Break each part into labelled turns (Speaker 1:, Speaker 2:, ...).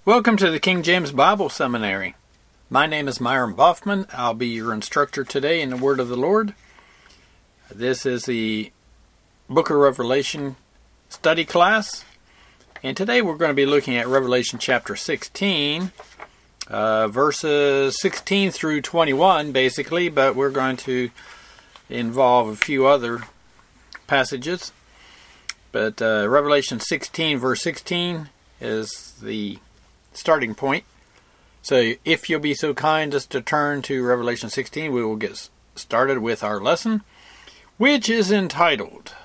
Speaker 1: Welcome to the King James Bible Seminary. My name is Myron Boffman. I'll be your instructor today in the Word of the Lord. This is the Book of Revelation study class. And today we're going to be looking at Revelation chapter 16, verses 16 through 21 basically, but we're going to involve a few other passages. But Revelation 16 verse 16 is the starting point. So if you'll be so kind as to turn to Revelation 16, we will get started with our lesson, which is entitled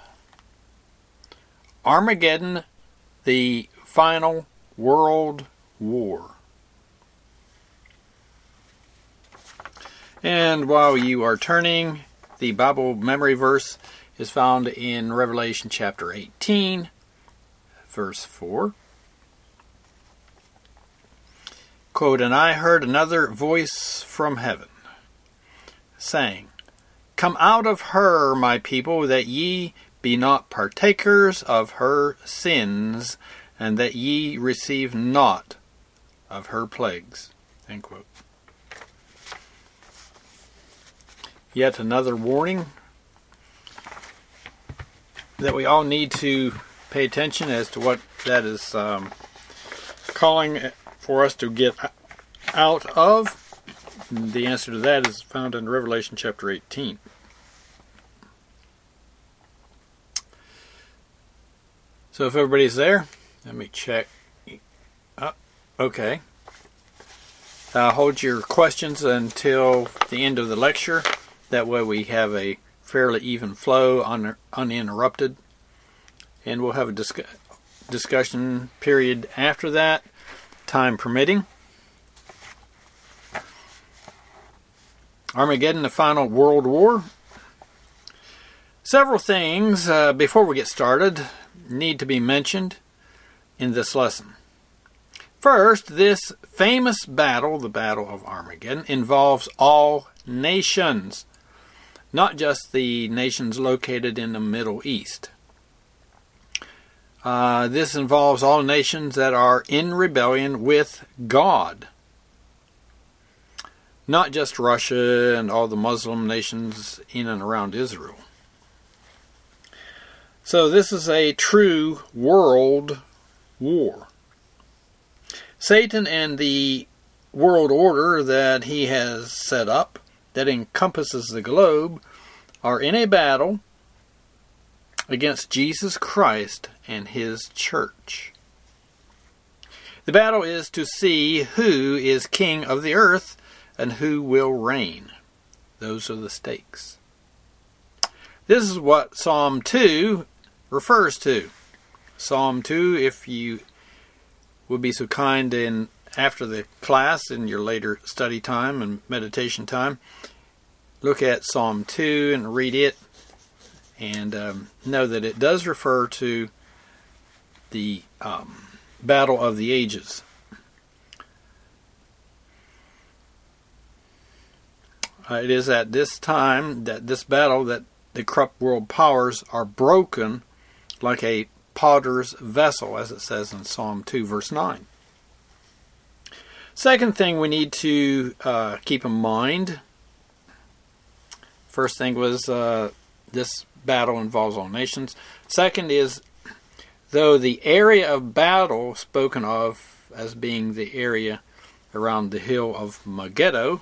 Speaker 1: Armageddon, the Final World War. And while you are turning, the Bible memory verse is found in Revelation chapter 18, verse 4. Quote, "And I heard another voice from heaven, saying, Come out of her, my people, that ye be not partakers of her sins, and that ye receive not of her plagues." End quote. Yet another warning that we all need to pay attention as to what that is calling for us to get out of. The answer to that is found in Revelation chapter 18. So if everybody's there, let me check. Okay. Hold your questions until the end of the lecture. That way we have a fairly even flow, uninterrupted. And we'll have a discussion period after that, time permitting. Armageddon, the Final World War. Several things before we get started need to be mentioned in this lesson. First, this famous battle, the Battle of Armageddon, involves all nations, not just the nations located in the Middle East. This involves all nations that are in rebellion with God. Not just Russia and all the Muslim nations in and around Israel. So this is a true world war. Satan and the world order that he has set up, that encompasses the globe, are in a battle against Jesus Christ and His church. The battle is to see who is king of the earth and who will reign. Those are the stakes. This is what Psalm 2 refers to. Psalm 2, if you would be so kind and after the class in your later study time and meditation time, look at Psalm 2 and read it. And know that it does refer to the battle of the ages. It is at this time, that this battle, that the corrupt world powers are broken like a potter's vessel, as it says in Psalm 2, verse 9. Second thing we need to keep in mind. First thing was this battle involves all nations. Second is, though the area of battle spoken of as being the area around the hill of Megiddo,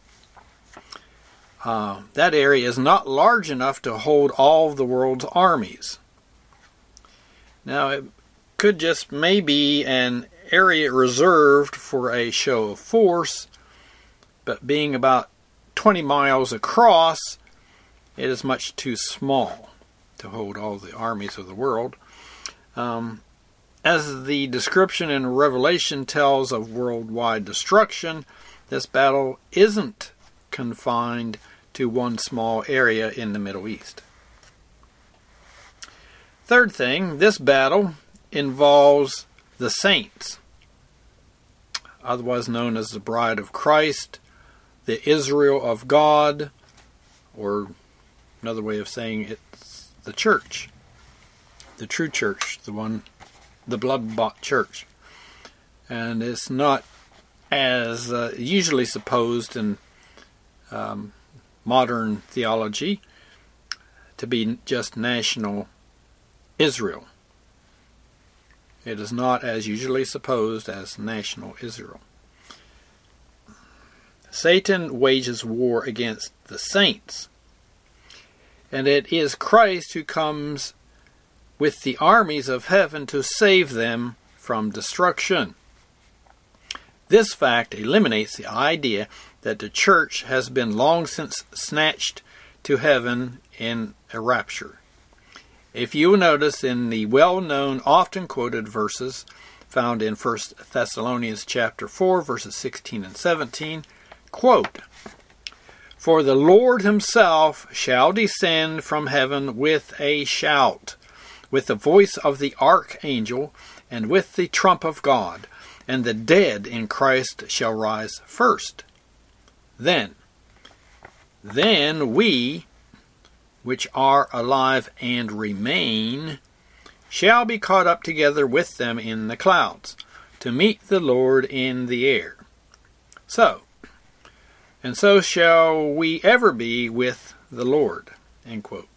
Speaker 1: that area is not large enough to hold all of the world's armies. Now, it could just maybe an area reserved for a show of force, but being about 20 miles across, it is much too small to hold all the armies of the world. As the description in Revelation tells of worldwide destruction, this battle isn't confined to one small area in the Middle East. Third thing, this battle involves the saints, otherwise known as the bride of Christ, the Israel of God, or another way of saying it's the church, the true church, the blood-bought church. And it's not as usually supposed in modern theology to be just national Israel. It is not as usually supposed as national Israel. Satan wages war against the saints, and it is Christ who comes with the armies of heaven to save them from destruction. This fact eliminates the idea that the church has been long since snatched to heaven in a rapture. If you will notice in the well-known, often quoted verses found in 1 Thessalonians chapter 4, verses 16 and 17, quote, "For the Lord himself shall descend from heaven with a shout, with the voice of the archangel, and with the trump of God, and the dead in Christ shall rise first. Then we, which are alive and remain, shall be caught up together with them in the clouds, to meet the Lord in the air. So shall we ever be with the Lord." End quote.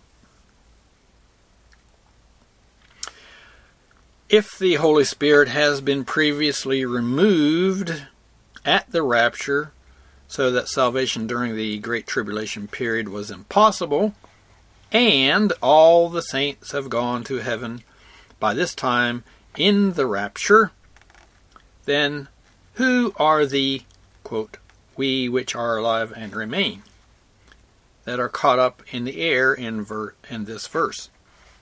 Speaker 1: If the Holy Spirit has been previously removed at the rapture, so that salvation during the Great Tribulation period was impossible, and all the saints have gone to heaven by this time in the rapture, then who are the, quote, "we which are alive and remain," that are caught up in the air in this verse?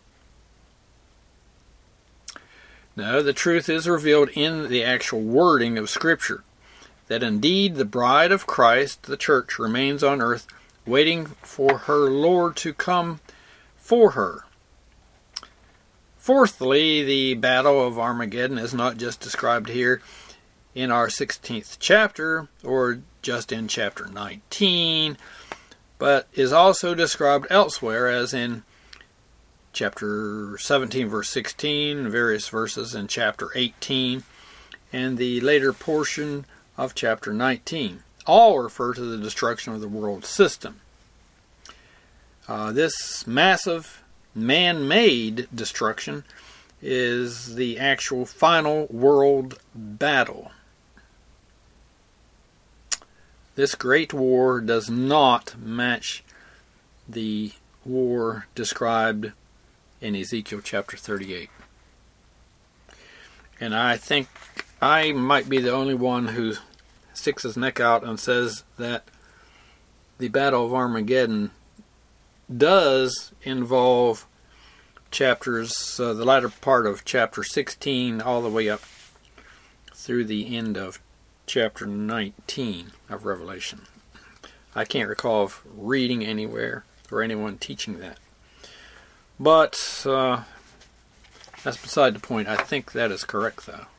Speaker 1: No, the truth is revealed in the actual wording of Scripture, that indeed the bride of Christ, the church, remains on earth waiting for her Lord to come for her. Fourthly, the Battle of Armageddon is not just described here in our 16th chapter, or just in chapter 19, but is also described elsewhere, as in chapter 17, verse 16, various verses in chapter 18, and the later portion of chapter 19. All refer to the destruction of the world system. This massive man-made destruction is the actual final world battle. This great war does not match the war described in Ezekiel chapter 38. And I think I might be the only one who sticks his neck out and says that the Battle of Armageddon does involve chapters, the latter part of chapter 16 all the way up through the end of chapter 19 of Revelation. I can't recall of reading anywhere or anyone teaching that. But that's beside the point. I think that is correct, though.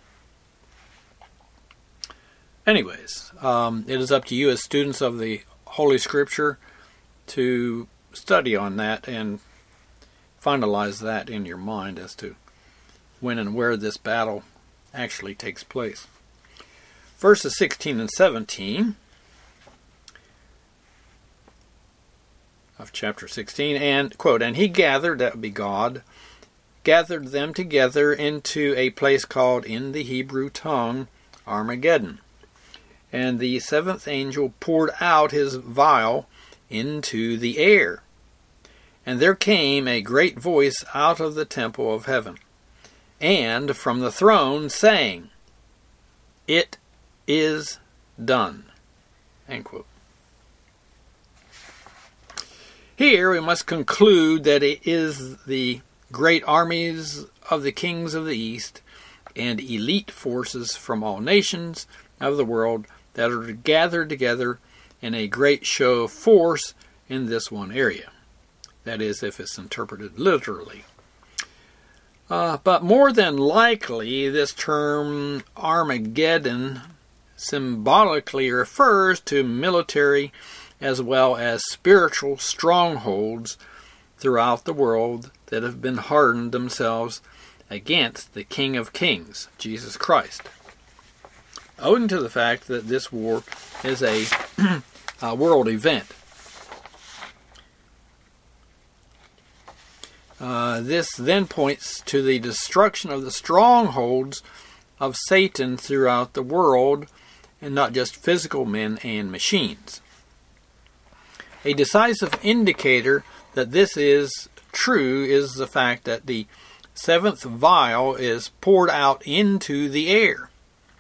Speaker 1: Anyways, it is up to you as students of the Holy Scripture to study on that and finalize that in your mind as to when and where this battle actually takes place. Verses 16 and 17 of chapter 16, and, quote, "And he gathered," that would be God, "gathered them together into a place called in the Hebrew tongue Armageddon. And the seventh angel poured out his vial into the air. And there came a great voice out of the temple of heaven, and from the throne, saying, It is done." End quote. Here we must conclude that it is the great armies of the kings of the East and elite forces from all nations of the world that are gathered together in a great show of force in this one area. That is, if it's interpreted literally. But more than likely, this term Armageddon symbolically refers to military as well as spiritual strongholds throughout the world that have been hardened themselves against the King of Kings, Jesus Christ. owing to the fact that this war is a world event. This then points to the destruction of the strongholds of Satan throughout the world, and not just physical men and machines. A decisive indicator that this is true is the fact that the seventh vial is poured out into the air.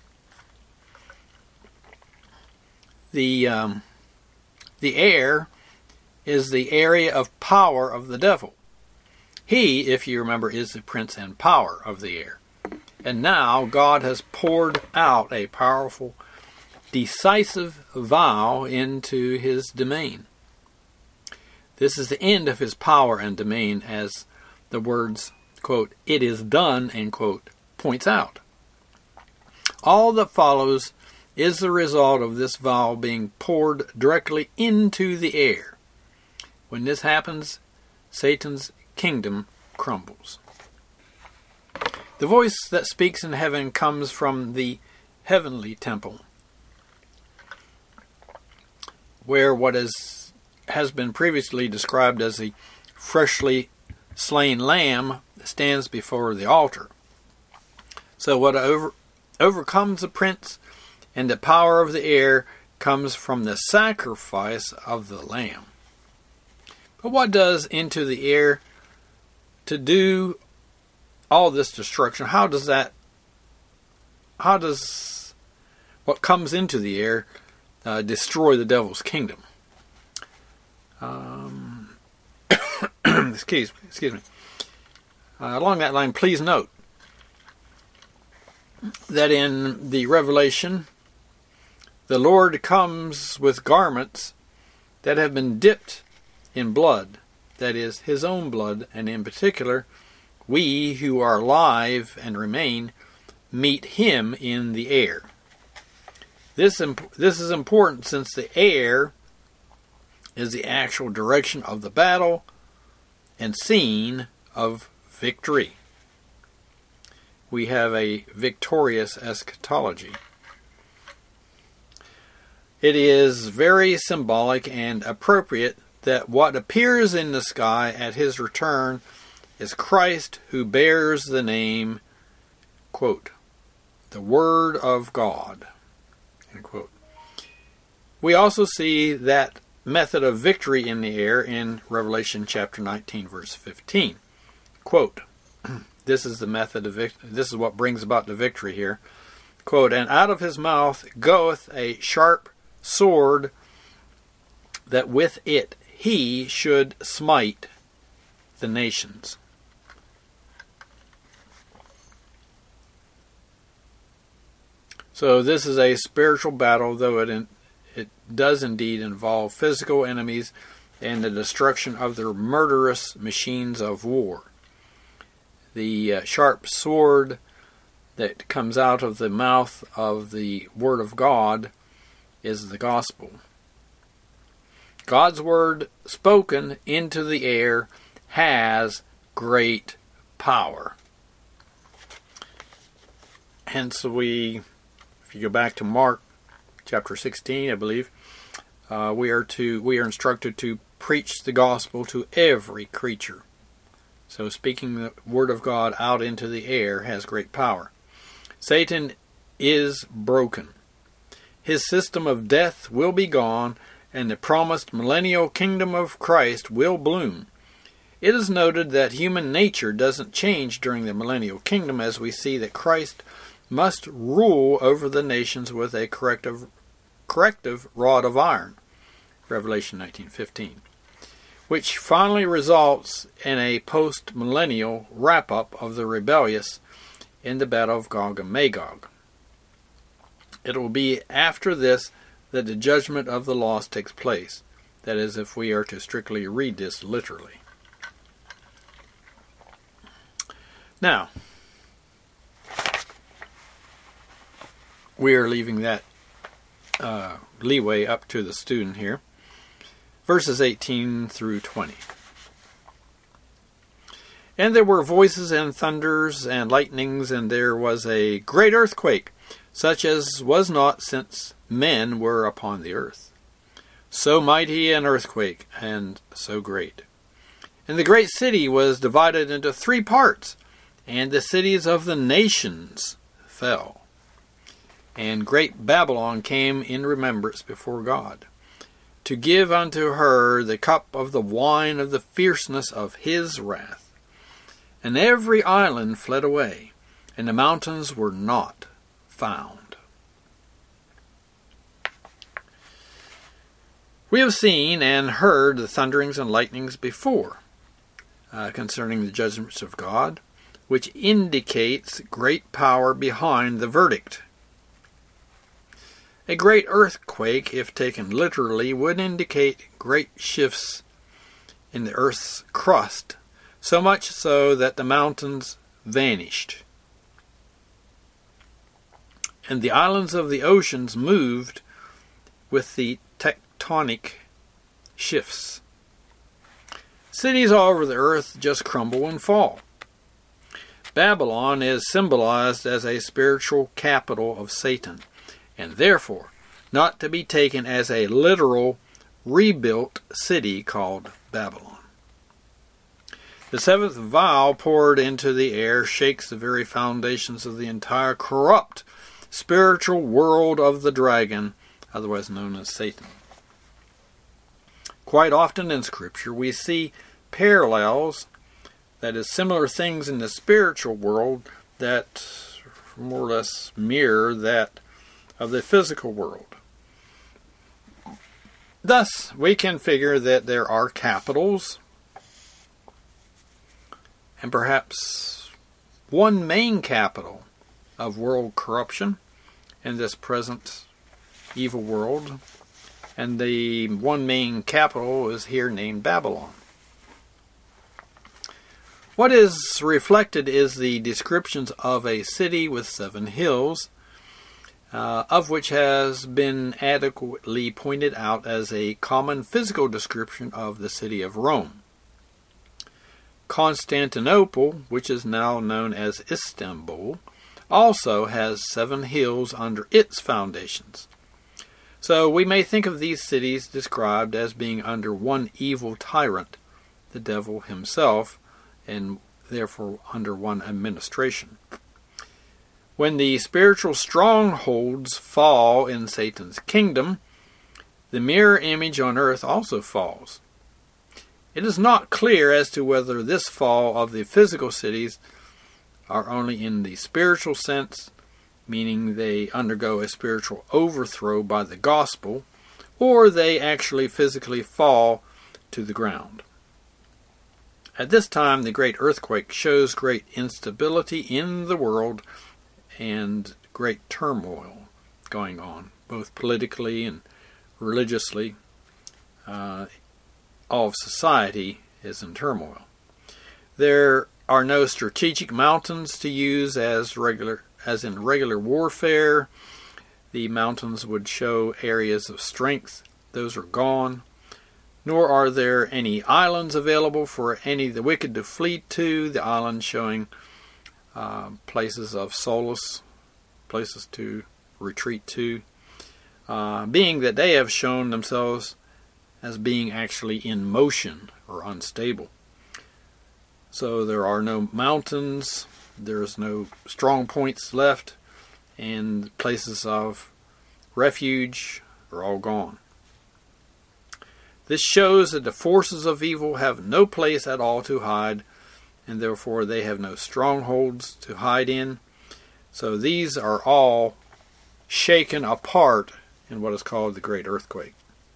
Speaker 1: The air is the area of power of the devil. He, if you remember, is the prince and power of the air. And now God has poured out a powerful, decisive vial into his domain. This is the end of his power and domain, as the words, quote, "it is done," end quote, points out. All that follows is the result of this vial being poured directly into the air. When this happens, Satan's kingdom crumbles. The voice that speaks in heaven comes from the heavenly temple, where what has been previously described as a freshly slain lamb stands before the altar. So what overcomes the prince and the power of the air comes from the sacrifice of the lamb. But what does into the air to do all this destruction? How does what comes into the air destroy the devil's kingdom? Excuse me. Along that line, please note that in the Revelation, the Lord comes with garments that have been dipped in blood, that is, his own blood, and in particular, we who are alive and remain meet him in the air. This is important since the air is the actual direction of the battle and scene of victory. We have a victorious eschatology. It is very symbolic and appropriate that what appears in the sky at his return is Christ, who bears the name, quote, "the Word of God," end quote. We also see that method of victory in the air in Revelation chapter 19, verse 15. Quote, this is the method of victory. This is what brings about the victory here. Quote, "and out of his mouth goeth a sharp sword, that with it he should smite the nations." So this is a spiritual battle, though it does indeed involve physical enemies and the destruction of their murderous machines of war. The sharp sword that comes out of the mouth of the Word of God is the gospel. God's Word spoken into the air has great power. Hence if you go back to Mark chapter 16, I believe, we are instructed to preach the gospel to every creature. So speaking the Word of God out into the air has great power. Satan is broken. His system of death will be gone, and the promised millennial kingdom of Christ will bloom. It is noted that human nature doesn't change during the millennial kingdom, as we see that Christ must rule over the nations with a corrective rod of iron, Revelation 19:15, which finally results in a post-millennial wrap-up of the rebellious in the battle of Gog and Magog. It will be after this that the judgment of the lost takes place. That is, if we are to strictly read this literally. Now, we are leaving that leeway up to the student here. Verses 18 through 20. "And there were voices and thunders and lightnings, and there was a great earthquake, such as was not since men were upon the earth. So mighty an earthquake, and so great. And the great city was divided into 3 parts, and the cities of the nations fell. And great Babylon came in remembrance before God, to give unto her the cup of the wine of the fierceness of his wrath. And every island fled away, and the mountains were not found. We have seen and heard the thunderings and lightnings before concerning the judgments of God, which indicates great power behind the verdict. A great earthquake, if taken literally, would indicate great shifts in the earth's crust, so much so that the mountains vanished, and the islands of the oceans moved with the tectonic shifts. Cities all over the earth just crumble and fall. Babylon is symbolized as a spiritual capital of Satan, and therefore not to be taken as a literal rebuilt city called Babylon. The 7th vial poured into the air shakes the very foundations of the entire corrupt spiritual world of the dragon, otherwise known as Satan. Quite often in Scripture we see parallels, that is, similar things in the spiritual world that more or less mirror that of the physical world. Thus, we can figure that there are capitals, and perhaps one main capital of world corruption in this present evil world, and the one main capital is here named Babylon. What is reflected is the descriptions of a city with 7 hills, of which has been adequately pointed out as a common physical description of the city of Rome. Constantinople, which is now known as Istanbul, also has 7 hills under its foundations. So we may think of these cities described as being under one evil tyrant, the devil himself, and therefore under one administration. When the spiritual strongholds fall in Satan's kingdom, the mirror image on earth also falls. It is not clear as to whether this fall of the physical cities are only in the spiritual sense, meaning they undergo a spiritual overthrow by the gospel, or they actually physically fall to the ground. At this time, the great earthquake shows great instability in the world and great turmoil going on, both politically and religiously. All of society is in turmoil. There are no strategic mountains to use as in regular warfare. The mountains would show areas of strength. Those are gone. Nor are there any islands available for any of the wicked to flee to. The islands showing places of solace, places to retreat to, being that they have shown themselves as being actually in motion or unstable. So there are no mountains, there's no strong points left, and places of refuge are all gone. This shows that the forces of evil have no place at all to hide, and therefore they have no strongholds to hide in. So these are all shaken apart in what is called the Great Earthquake.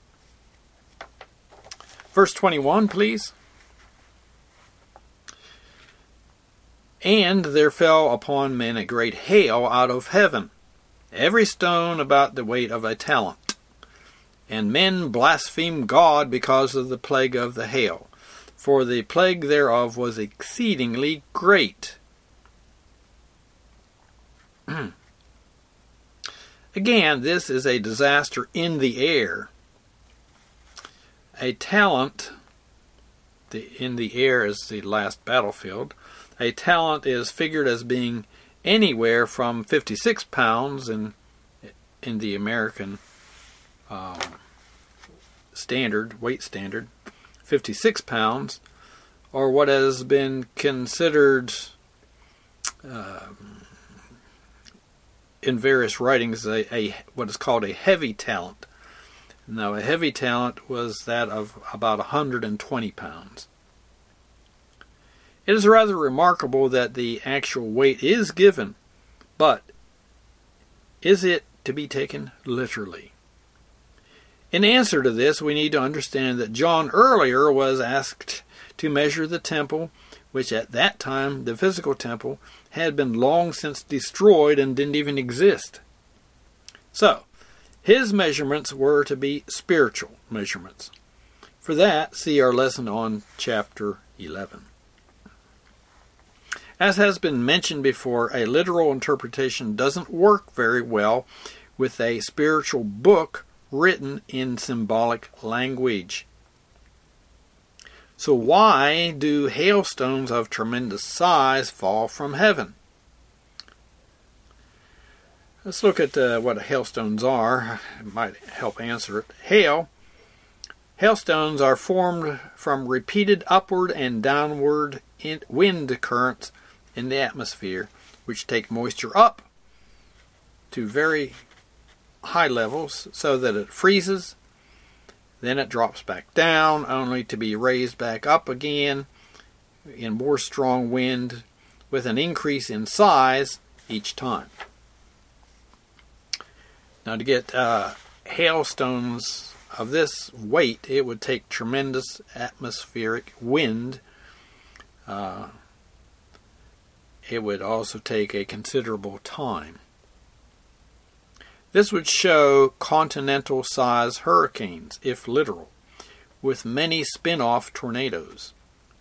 Speaker 1: Verse 21, please. And there fell upon men a great hail out of heaven, every stone about the weight of a talent. And men blasphemed God because of the plague of the hail, for the plague thereof was exceedingly great. Again, this is a disaster in the air. A talent, in the air is the last battlefield. A talent is figured as being anywhere from 56 pounds in the American weight standard, 56 pounds, or what has been considered in various writings what is called a heavy talent. Now, a heavy talent was that of about 120 pounds. It is rather remarkable that the actual weight is given, but is it to be taken literally? In answer to this, we need to understand that John earlier was asked to measure the temple, which at that time, the physical temple, had been long since destroyed and didn't even exist. So, his measurements were to be spiritual measurements. For that, see our lesson on chapter 11. As has been mentioned before, a literal interpretation doesn't work very well with a spiritual book written in symbolic language. So why do hailstones of tremendous size fall from heaven? Let's look at what hailstones are. It might help answer it. Hailstones are formed from repeated upward and downward wind currents in the atmosphere, which take moisture up to very high levels so that it freezes. Then it drops back down, only to be raised back up again in more strong wind with an increase in size each time. Now, to get hailstones of this weight, it would take tremendous atmospheric wind. It would also take a considerable time. This would show continental-size hurricanes, if literal, with many spin-off tornadoes.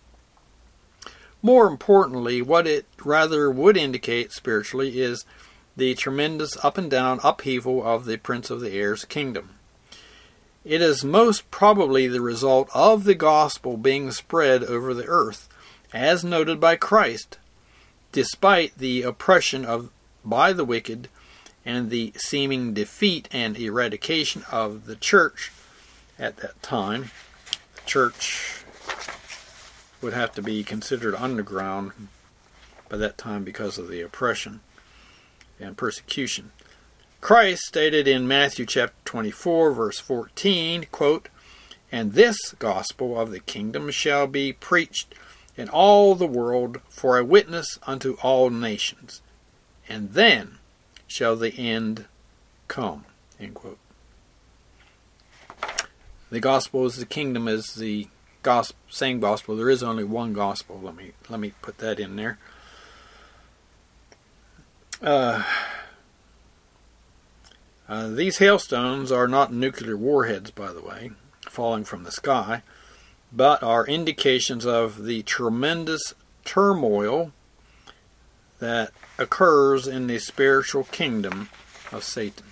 Speaker 1: More importantly, what it rather would indicate spiritually is the tremendous up and down upheaval of the Prince of the Air's kingdom. It is most probably the result of the gospel being spread over the earth, as noted by Christ, despite the oppression by the wicked and the seeming defeat and eradication of the church at that time. The church would have to be considered underground by that time because of the oppression and persecution. Christ stated in Matthew chapter 24, verse 14, quote, "And this gospel of the kingdom shall be preached in all the world for a witness unto all nations, and then shall the end come." End quote. The gospel is the kingdom is the same gospel. There is only one gospel. Let me put that in there. These hailstones are not nuclear warheads, by the way, falling from the sky, but are indications of the tremendous turmoil that occurs in the spiritual kingdom of Satan.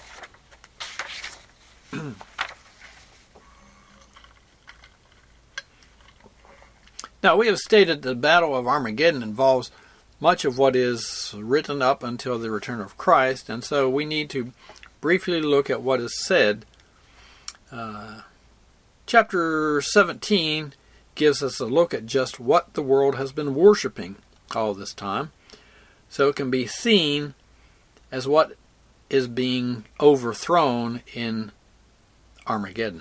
Speaker 1: Now, we have stated the Battle of Armageddon involves much of what is written up until the return of Christ, and so we need to briefly look at what is said. Chapter 17 gives us a look at just what the world has been worshiping all this time, so it can be seen as what is being overthrown in Armageddon.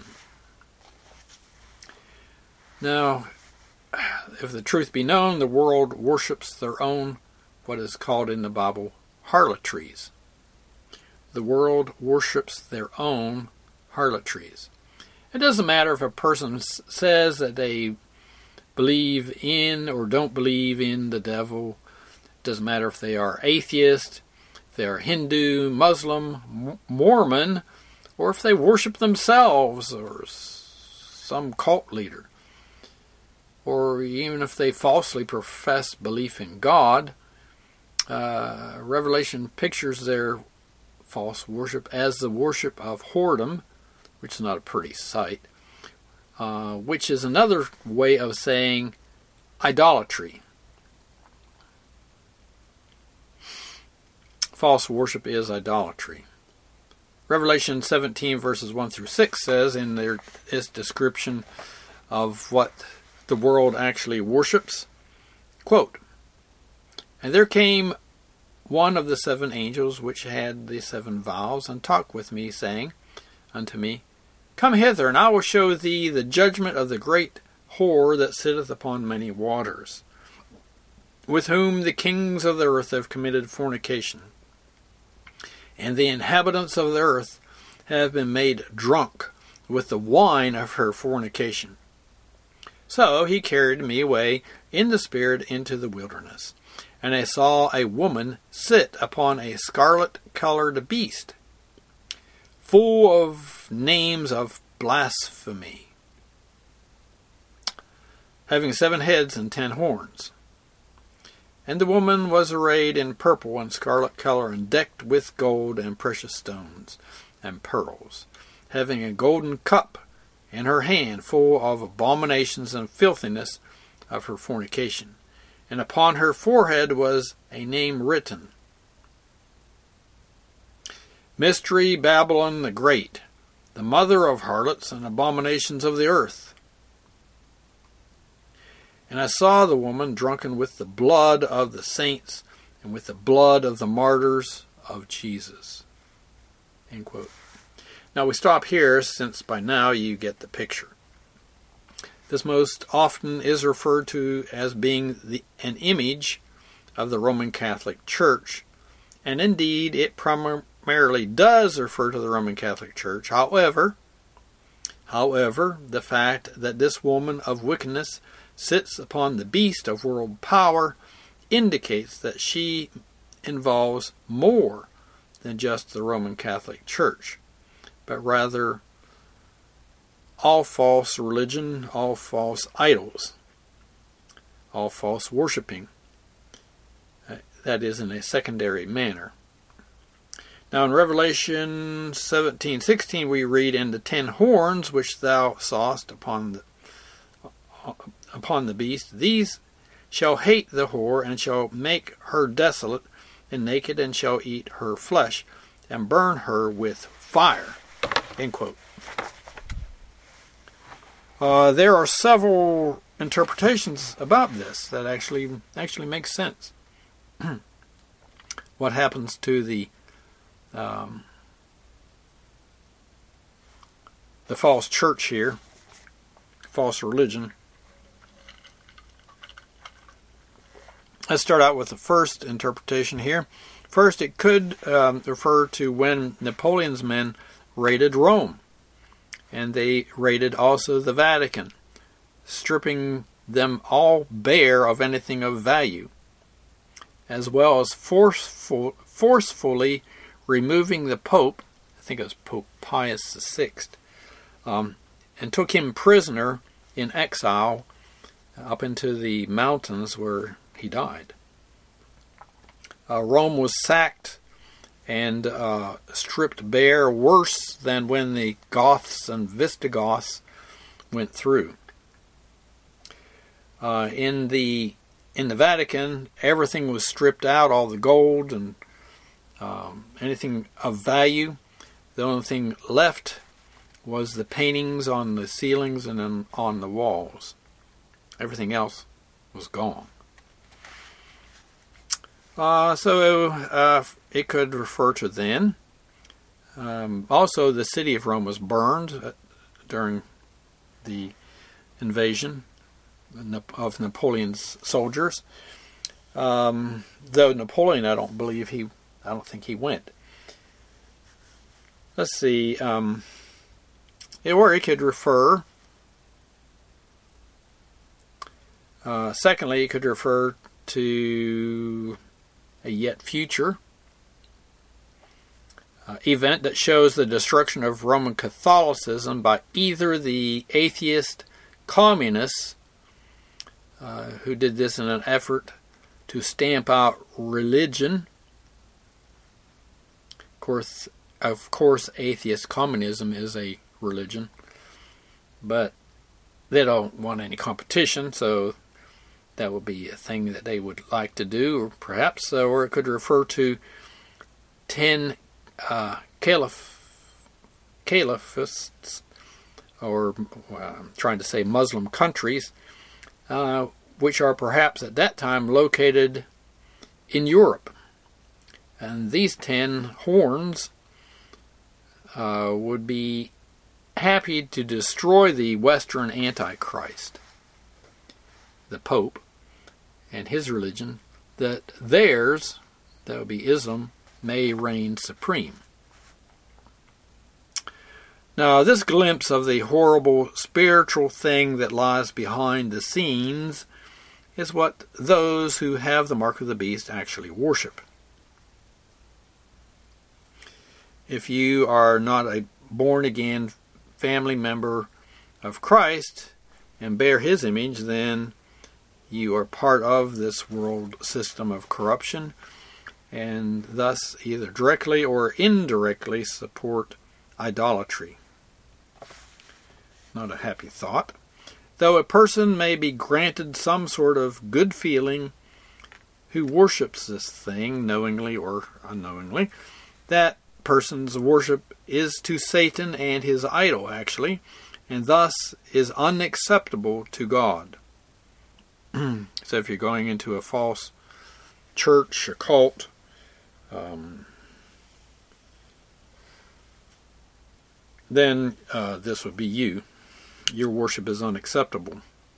Speaker 1: Now, if the truth be known, the world worships their own, what is called in the Bible, harlotries. The world worships their own harlotries. It doesn't matter if a person says that they believe in or don't believe in the devil. It doesn't matter if they are atheist, if they are Hindu, Muslim, Mormon, or if they worship themselves or some cult leader. Or even if they falsely profess belief in God. Revelation pictures their false worship as the worship of whoredom, which is not a pretty sight, which is another way of saying idolatry. false worship is idolatry. Revelation 17 verses 1 through 6 says in its description of what the world actually worships, quote, "And there came one of the 7 angels which had the 7 vials, and talked with me, saying unto me, Come hither, and I will show thee the judgment of the great whore that sitteth upon many waters, with whom the kings of the earth have committed fornication. And the inhabitants of the earth have been made drunk with the wine of her fornication. So he carried me away in the spirit into the wilderness. And I saw a woman sit upon a scarlet-colored beast, full of names of blasphemy, having 7 heads and 10 horns. And the woman was arrayed in purple and scarlet color, and decked with gold and precious stones and pearls, having a golden cup in her hand, full of abominations and filthiness of her fornication. And upon her forehead was a name written, Mystery Babylon the Great, the mother of harlots and abominations of the earth. And I saw the woman drunken with the blood of the saints and with the blood of the martyrs of Jesus." End quote. Now we stop here, since by now you get the picture. This most often is referred to as being an image of the Roman Catholic Church, and indeed it primarily does refer to the Roman Catholic Church. However, the fact that this woman of wickedness sits upon the beast of world power indicates that she involves more than just the Roman Catholic Church, but rather all false religion, all false idols, all false worshiping. That is, in a secondary manner. Now in Revelation 17:16 we read, "And the 10 horns which thou sawest upon the beast, these shall hate the whore, and shall make her desolate and naked, and shall eat her flesh, and burn her with fire." End quote. There are several interpretations about this that actually make sense. What happens to the false church here, false religion? Let's start out with the first interpretation here. First, it could refer to when Napoleon's men raided Rome, and they raided also the Vatican, stripping them all bare of anything of value, as well as forcefully removing the Pope, I think it was Pope Pius VI, and took him prisoner in exile up into the mountains where he died. Rome was sacked and stripped bare, worse than when the Goths and Visigoths went through. In the Vatican, everything was stripped out, all the gold and anything of value. The only thing left was the paintings on the ceilings and on the walls. Everything else was gone. So it could refer to then. Also, the city of Rome was burned during the invasion of Napoleon's soldiers. Though Napoleon, I don't think he went. Let's see. Or it could refer. Secondly, it could refer to a yet future event that shows the destruction of Roman Catholicism by either the atheist communists who did this in an effort to stamp out religion. Of course, atheist communism is a religion, but they don't want any competition, so that would be a thing that they would like to do, or perhaps, or it could refer to 10 caliphates, or I'm trying to say Muslim countries, which are perhaps at that time located in Europe. And these 10 horns would be happy to destroy the Western Antichrist, the Pope, and his religion, that theirs, that would be Islam, may reign supreme. Now, this glimpse of the horrible spiritual thing that lies behind the scenes is what those who have the mark of the beast actually worship. If you are not a born-again family member of Christ and bear his image, then you are part of this world system of corruption, and thus either directly or indirectly support idolatry. Not a happy thought. Though a person may be granted some sort of good feeling who worships this thing, knowingly or unknowingly, that person's worship is to Satan and his idol, actually, and thus is unacceptable to God. So if you're going into a false church, a cult, then this would be you. Your worship is unacceptable.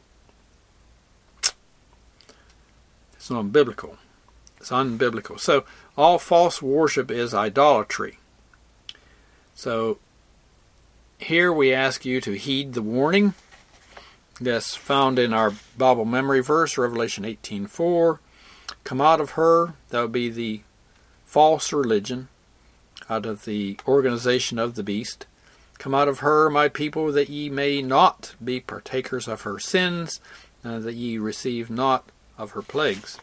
Speaker 1: It's unbiblical. It's unbiblical. So all false worship is idolatry. So here we ask you to heed the warning that's found in our Bible memory verse, Revelation 18:4. Come out of her, that would be the false religion, out of the organization of the beast. Come out of her, my people, that ye may not be partakers of her sins, that ye receive not of her plagues.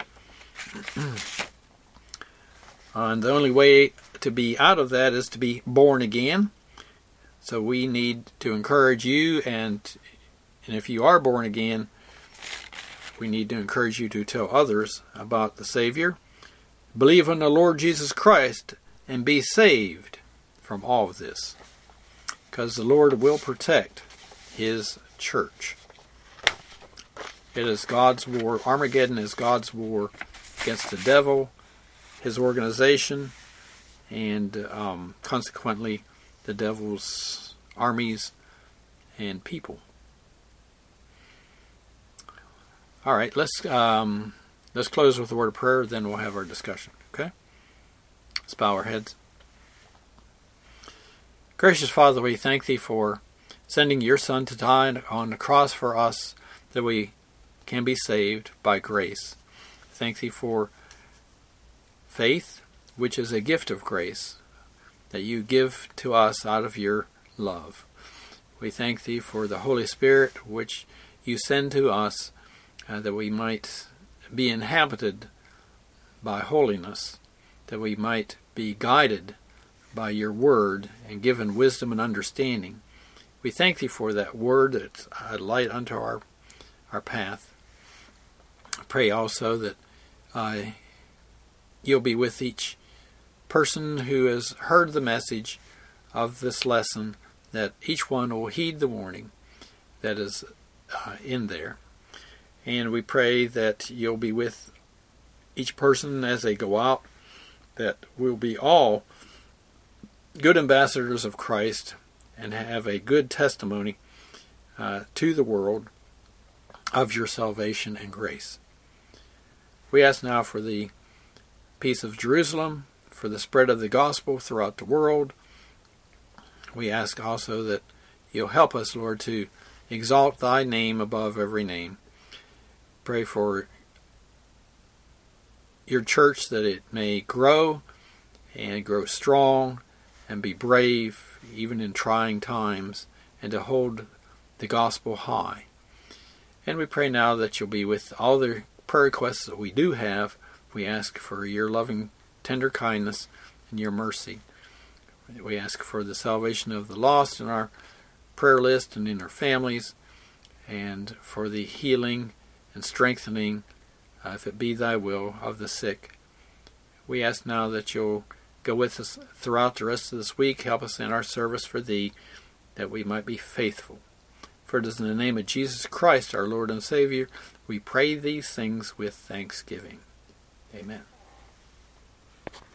Speaker 1: And the only way to be out of that is to be born again. So we need to encourage you, and if you are born again, we need to encourage you to tell others about the Savior. Believe in the Lord Jesus Christ and be saved from all of this, because the Lord will protect his church. It is God's war. Armageddon is God's war against the devil, his organization, and consequently the devil's armies and people. All right, let's close with a word of prayer, then we'll have our discussion. Okay? Let's bow our heads. Gracious Father, we thank thee for sending your Son to die on the cross for us, that we can be saved by grace. Thank thee for faith, which is a gift of grace that you give to us out of your love. We thank thee for the Holy Spirit, which you send to us, that we might be inhabited by holiness, that we might be guided by your word and given wisdom and understanding. We thank thee for that word that's a light unto our path. I pray also that you'll be with each person who has heard the message of this lesson, that each one will heed the warning that is in there. And we pray that you'll be with each person as they go out, that we'll be all good ambassadors of Christ and have a good testimony to the world of your salvation and grace. We ask now for the peace of Jerusalem, for the spread of the gospel throughout the world. We ask also that you'll help us, Lord, to exalt thy name above every name. Pray for your church, that it may grow and grow strong and be brave even in trying times, and to hold the gospel high. And we pray now that you'll be with all the prayer requests that we do have. We ask for your loving, tender kindness and your mercy. We ask for the salvation of the lost in our prayer list and in our families, and for the healing and strengthening, if it be thy will, of the sick. We ask now that you'll Go with us throughout the rest of this week. Help us in our service for Thee, that we might be faithful. For it is in the name of Jesus Christ, our Lord and Savior, we pray these things with thanksgiving. Amen.